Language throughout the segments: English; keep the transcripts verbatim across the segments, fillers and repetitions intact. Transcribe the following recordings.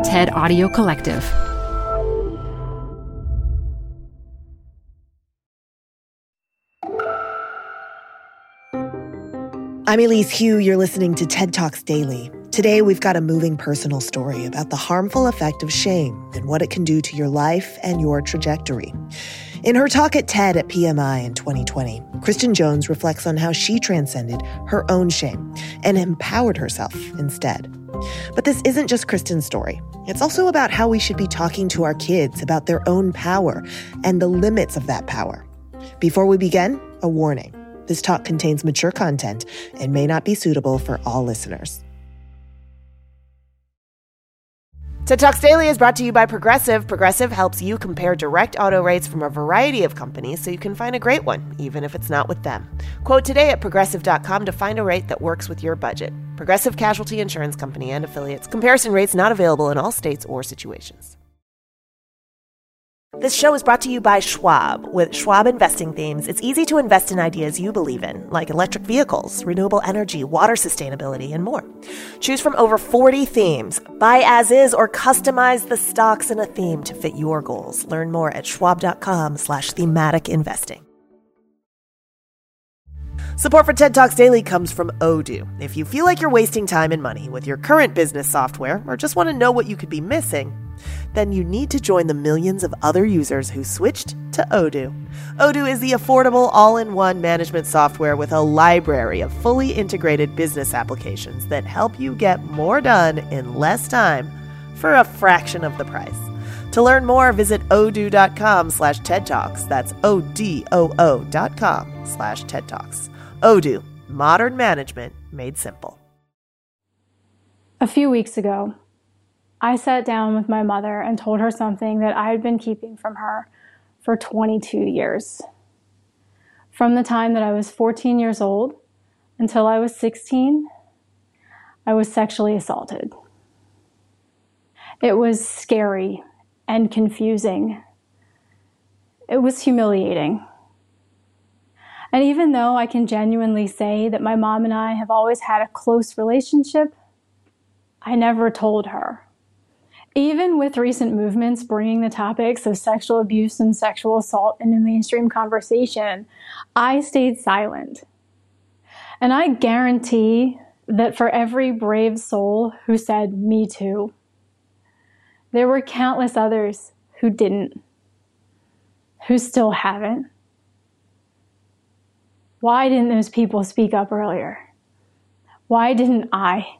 TED Audio Collective. I'm Elise Hu. You're listening to TED Talks Daily. Today, we've got a moving personal story about the harmful effect of shame and what it can do to your life and your trajectory. In her talk at TED at P M I in twenty twenty, Kristen Jones reflects on how she transcended her own shame and empowered herself instead. But this isn't just Kristen's story. It's also about how we should be talking to our kids about their own power and the limits of that power. Before we begin, a warning. This talk contains mature content and may not be suitable for all listeners. TED Talks Daily is brought to you by Progressive. Progressive helps you compare direct auto rates from a variety of companies so you can find a great one, even if it's not with them. Quote today at progressive dot com to find a rate that works with your budget. Progressive Casualty Insurance Company and affiliates. Comparison rates not available in all states or situations. This show is brought to you by Schwab. With Schwab investing themes, it's easy to invest in ideas you believe in, like electric vehicles, renewable energy, water sustainability, and more. Choose from over forty themes. Buy as is or customize the stocks in a theme to fit your goals. Learn more at schwab.com slash thematic investing. Support for TED Talks Daily comes from Odoo. If you feel like you're wasting time and money with your current business software or just want to know what you could be missing, then you need to join the millions of other users who switched to Odoo. Odoo is the affordable all-in-one management software with a library of fully integrated business applications that help you get more done in less time for a fraction of the price. To learn more, visit odoo.com slash TED Talks. That's O-D-O-O dot com slash TED Talks. Odoo, modern management made simple. A few weeks ago, I sat down with my mother and told her something that I had been keeping from her for twenty-two years. From the time that I was fourteen years old until I was sixteen, I was sexually assaulted. It was scary and confusing. It was humiliating. And even though I can genuinely say that my mom and I have always had a close relationship, I never told her. Even with recent movements bringing the topics of sexual abuse and sexual assault into mainstream conversation, I stayed silent. And I guarantee that for every brave soul who said, "Me too," there were countless others who didn't, who still haven't. Why didn't those people speak up earlier? Why didn't I?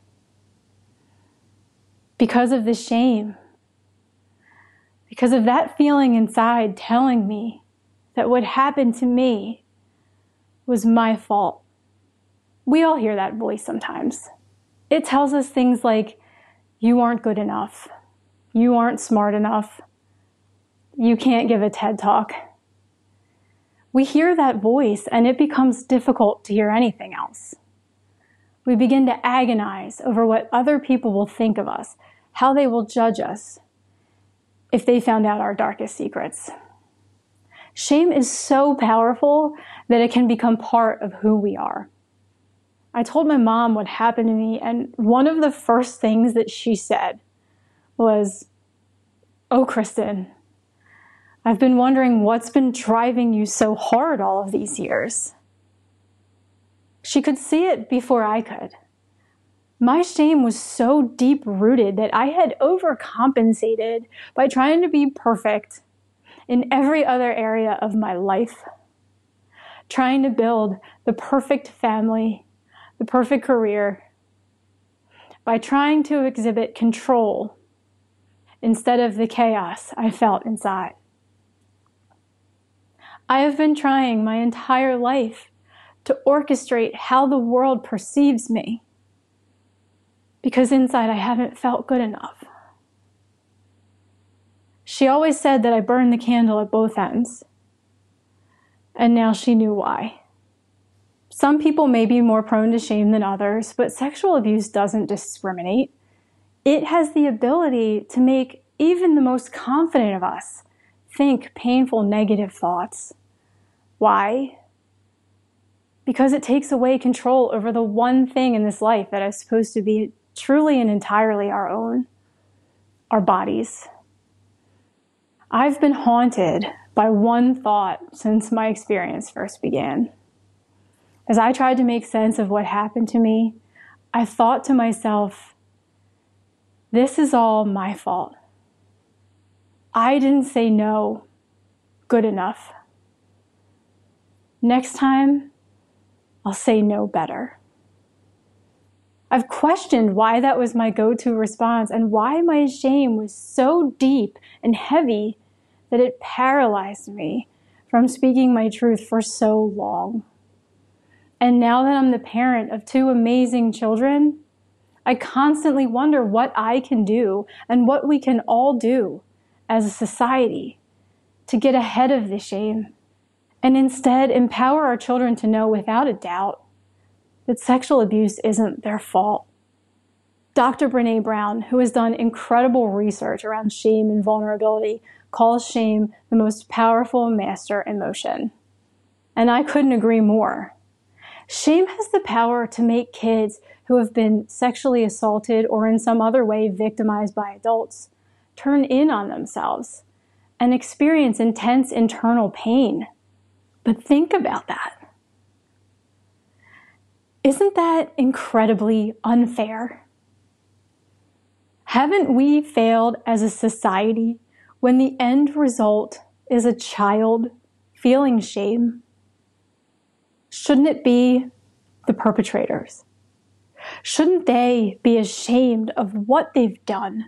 Because of the shame. Because of that feeling inside telling me that what happened to me was my fault. We all hear that voice sometimes. It tells us things like, you aren't good enough. You aren't smart enough. You can't give a TED Talk. We hear that voice and it becomes difficult to hear anything else. We begin to agonize over what other people will think of us, how they will judge us if they found out our darkest secrets. Shame is so powerful that it can become part of who we are. I told my mom what happened to me, and one of the first things that she said was, "Oh, Kristen, I've been wondering what's been driving you so hard all of these years." She could see it before I could. My shame was so deep-rooted that I had overcompensated by trying to be perfect in every other area of my life, trying to build the perfect family, the perfect career, by trying to exhibit control instead of the chaos I felt inside. I have been trying my entire life to orchestrate how the world perceives me, because inside I haven't felt good enough. She always said that I burned the candle at both ends, and now she knew why. Some people may be more prone to shame than others, but sexual abuse doesn't discriminate. It has the ability to make even the most confident of us think painful, negative thoughts. Why? Because it takes away control over the one thing in this life that is supposed to be truly and entirely our own, our bodies. I've been haunted by one thought since my experience first began. As I tried to make sense of what happened to me, I thought to myself, this is all my fault. I didn't say no good enough. Next time, I'll say no better. I've questioned why that was my go-to response and why my shame was so deep and heavy that it paralyzed me from speaking my truth for so long. And now that I'm the parent of two amazing children, I constantly wonder what I can do and what we can all do as a society to get ahead of the shame and instead empower our children to know without a doubt that sexual abuse isn't their fault. Doctor Brené Brown, who has done incredible research around shame and vulnerability, calls shame the most powerful master emotion. And I couldn't agree more. Shame has the power to make kids who have been sexually assaulted or in some other way victimized by adults turn in on themselves and experience intense internal pain. But think about that. Isn't that incredibly unfair? Haven't we failed as a society when the end result is a child feeling shame? Shouldn't it be the perpetrators? Shouldn't they be ashamed of what they've done?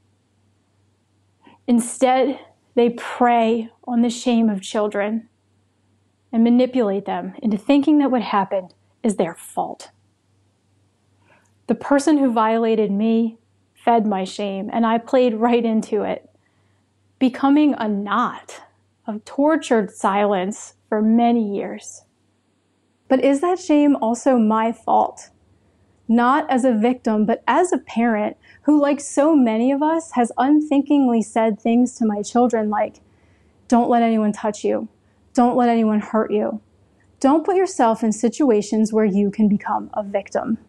Instead, they prey on the shame of children and manipulate them into thinking that what happened is their fault. The person who violated me fed my shame, and I played right into it, becoming a knot of tortured silence for many years. But is that shame also my fault? Not as a victim, but as a parent who, like so many of us, has unthinkingly said things to my children like, don't let anyone touch you. Don't let anyone hurt you. Don't put yourself in situations where you can become a victim.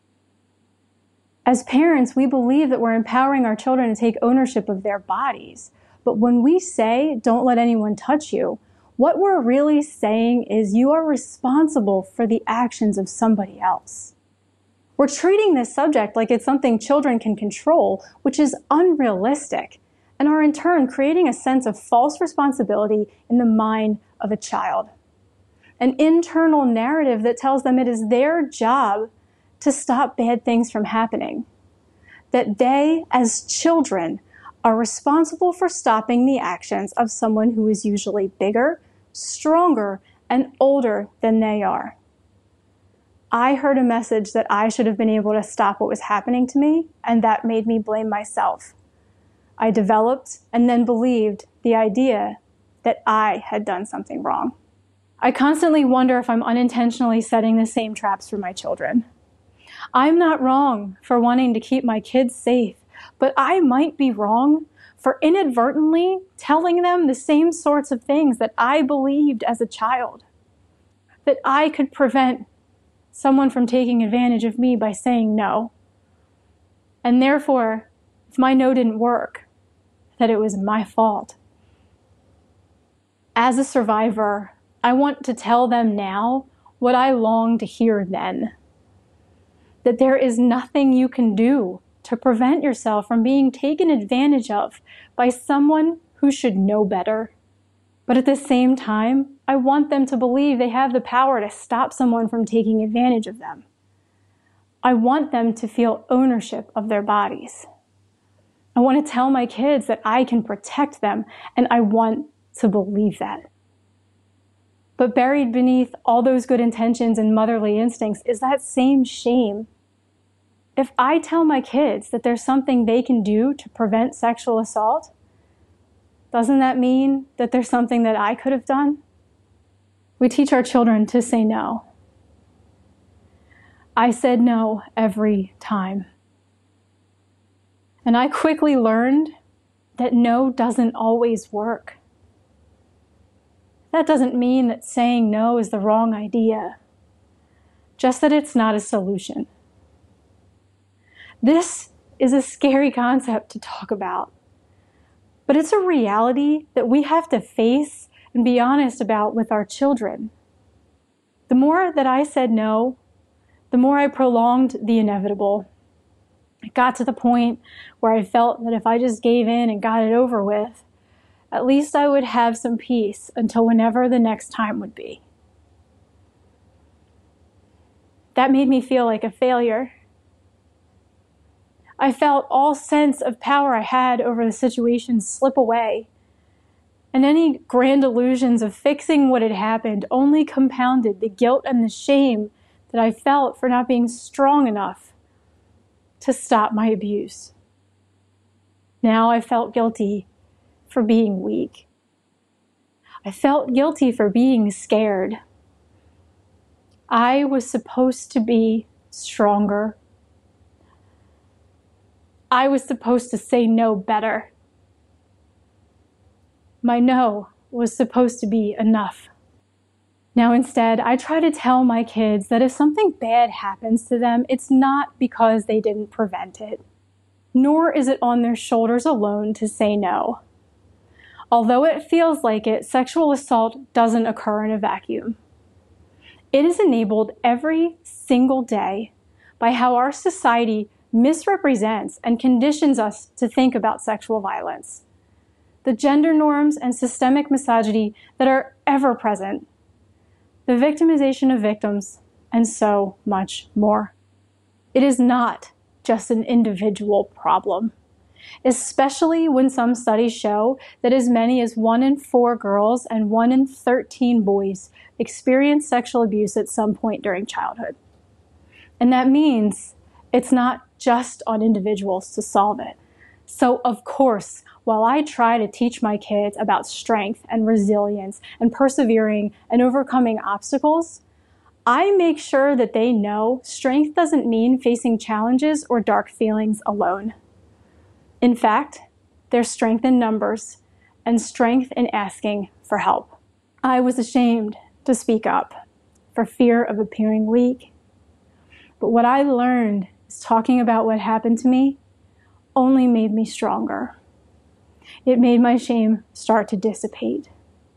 As parents, we believe that we're empowering our children to take ownership of their bodies. But when we say, don't let anyone touch you, what we're really saying is you are responsible for the actions of somebody else. We're treating this subject like it's something children can control, which is unrealistic, and are in turn creating a sense of false responsibility in the mind of a child. An internal narrative that tells them it is their job to stop bad things from happening. That they, as children, are responsible for stopping the actions of someone who is usually bigger, stronger, and older than they are. I heard a message that I should have been able to stop what was happening to me, and that made me blame myself. I developed and then believed the idea that I had done something wrong. I constantly wonder if I'm unintentionally setting the same traps for my children. I'm not wrong for wanting to keep my kids safe, but I might be wrong for inadvertently telling them the same sorts of things that I believed as a child. That I could prevent someone from taking advantage of me by saying no. And therefore, if my no didn't work, that it was my fault. As a survivor, I want to tell them now what I long to hear then. That there is nothing you can do to prevent yourself from being taken advantage of by someone who should know better. But at the same time, I want them to believe they have the power to stop someone from taking advantage of them. I want them to feel ownership of their bodies. I want to tell my kids that I can protect them, and I want to believe that. But buried beneath all those good intentions and motherly instincts is that same shame. If I tell my kids that there's something they can do to prevent sexual assault, doesn't that mean that there's something that I could have done? We teach our children to say no. I said no every time. And I quickly learned that no doesn't always work. That doesn't mean that saying no is the wrong idea, just that it's not a solution. This is a scary concept to talk about, But it's a reality that we have to face and be honest about with our children. The more that I said no, the more I prolonged the inevitable. It got to the point where I felt that if I just gave in and got it over with, at least I would have some peace until whenever the next time would be. That made me feel like a failure. I felt all sense of power I had over the situation slip away, and any grand illusions of fixing what had happened only compounded the guilt and the shame that I felt for not being strong enough to stop my abuse. Now I felt guilty for being weak. I felt guilty for being scared. I was supposed to be stronger. I was supposed to say no better. My no was supposed to be enough. Now instead, I try to tell my kids that if something bad happens to them, it's not because they didn't prevent it, nor is it on their shoulders alone to say no. Although it feels like it, sexual assault doesn't occur in a vacuum. It is enabled every single day by how our society misrepresents and conditions us to think about sexual violence. The gender norms and systemic misogyny that are ever present, the victimization of victims, and so much more. It is not just an individual problem, especially when some studies show that as many as one in four girls and one in thirteen boys experience sexual abuse at some point during childhood. And that means it's not just on individuals to solve it. So of course, while I try to teach my kids about strength and resilience and persevering and overcoming obstacles, I make sure that they know strength doesn't mean facing challenges or dark feelings alone. In fact, there's strength in numbers and strength in asking for help. I was ashamed to speak up for fear of appearing weak. But what I learned is talking about what happened to me only made me stronger. It made my shame start to dissipate.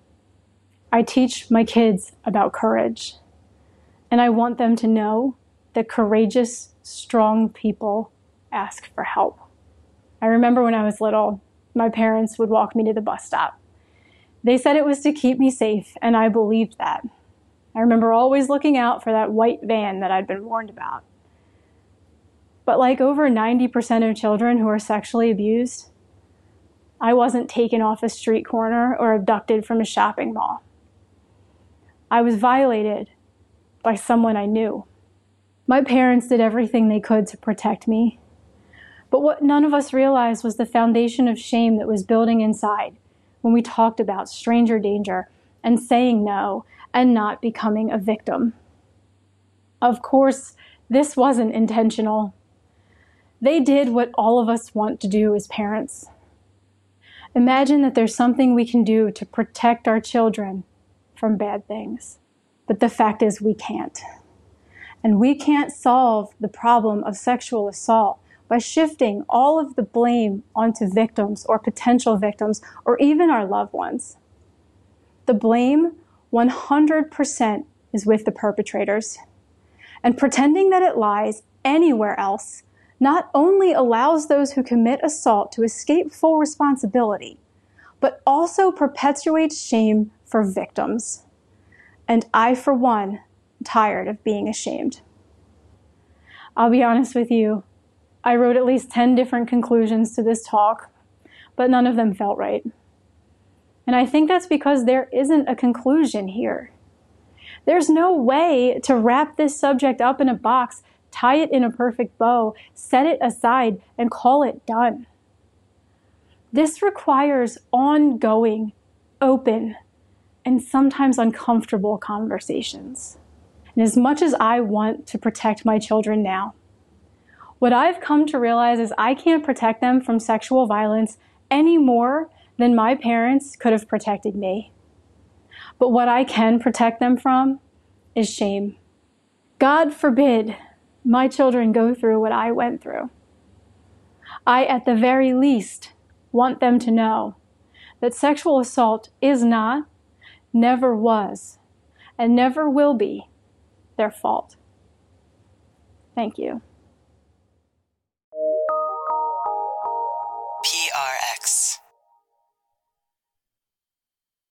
I teach my kids about courage, and I want them to know that courageous, strong people ask for help. I remember when I was little, my parents would walk me to the bus stop. They said it was to keep me safe, and I believed that. I remember always looking out for that white van that I'd been warned about. But like over ninety percent of children who are sexually abused, I wasn't taken off a street corner or abducted from a shopping mall. I was violated by someone I knew. My parents did everything they could to protect me. But what none of us realized was the foundation of shame that was building inside when we talked about stranger danger and saying no and not becoming a victim. Of course, this wasn't intentional. They did what all of us want to do as parents. Imagine that there's something we can do to protect our children from bad things. But the fact is we can't. And we can't solve the problem of sexual assault by shifting all of the blame onto victims or potential victims or even our loved ones. The blame one hundred percent is with the perpetrators. And pretending that it lies anywhere else not only allows those who commit assault to escape full responsibility, but also perpetuates shame for victims. And I, for one, am tired of being ashamed. I'll be honest with you, I wrote at least ten different conclusions to this talk, but none of them felt right. And I think that's because there isn't a conclusion here. There's no way to wrap this subject up in a box, tie it in a perfect bow, set it aside, and call it done. This requires ongoing, open, and sometimes uncomfortable conversations. And as much as I want to protect my children now, what I've come to realize is I can't protect them from sexual violence any more than my parents could have protected me. But what I can protect them from is shame. God forbid my children go through what I went through. I, at the very least, want them to know that sexual assault is not, never was, and never will be their fault. Thank you. P R X.